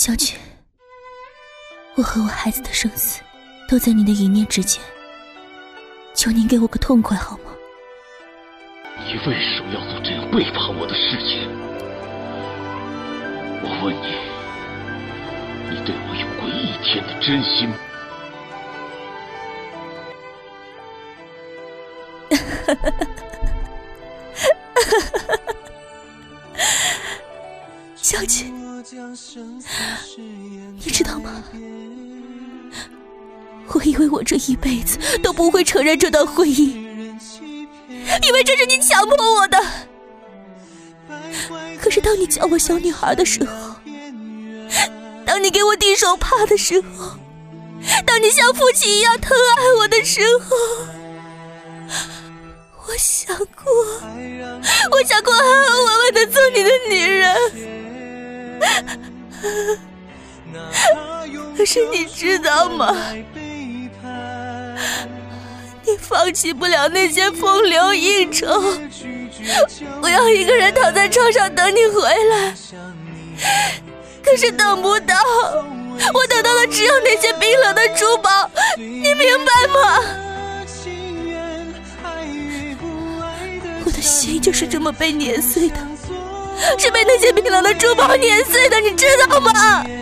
小姐，我和我孩子的生死都在你的一念之间，求您给我个痛快好吗？ 你为什么要做这样背叛我的事情？我问你，你对我有过一天的真心吗？ 小姐，你知道吗？我以为我这一辈子都不会承认这段婚姻，以为这是你强迫我的。可是当你叫我小女孩的时候，当你给我递手帕的时候，当你像父亲一样疼爱我的时候，我想过安安稳稳地做你的女人。可是你知道吗？你放弃不了那些风流应酬，我要一个人躺在床上等你回来，可是等不到，我等到的只有那些冰冷的珠宝，你明白吗？我的心就是这么被碾碎的，是被那些冰冷的珠宝碾碎的，你知道吗？